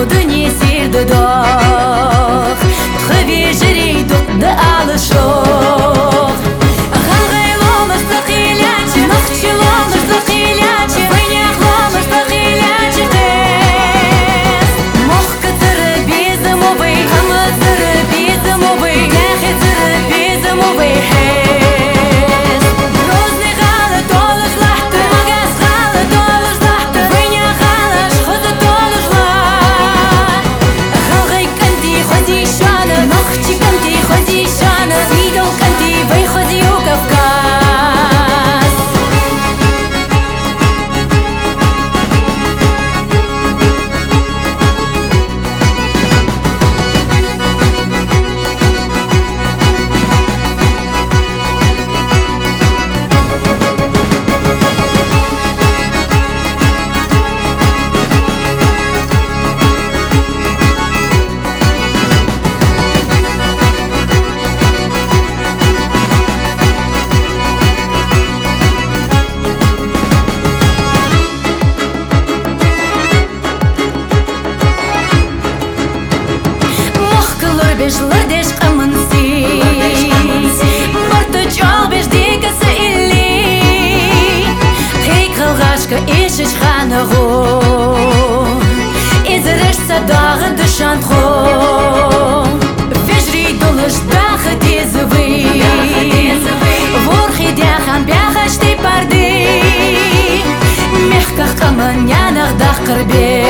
худы не сирды дох Тхыве жирей дух да алышох Халгайломыштық илячы Нахчыломыштық илячы Выняхломыштық илячы тез Мохка тыры безім увы Хамы тыры безім увы Нәхе тыры безім увы хез Грозный галы толы жлахты Магаз галы толы жлахты Вынях галаш хызы толы жлах Халгай канти ходи шаны Нахчи канти ходи шаны Свидол канти выходи у Кавказ Бешлер деш камынси Морты чол беш дегасы илли Хей кылгашка ешіш ханығу Изірішса дағы дышан ху Фежри долыш дахы тезывы Ворхи дяхан бяхаш ты парды Мехках камын янах дах кырбе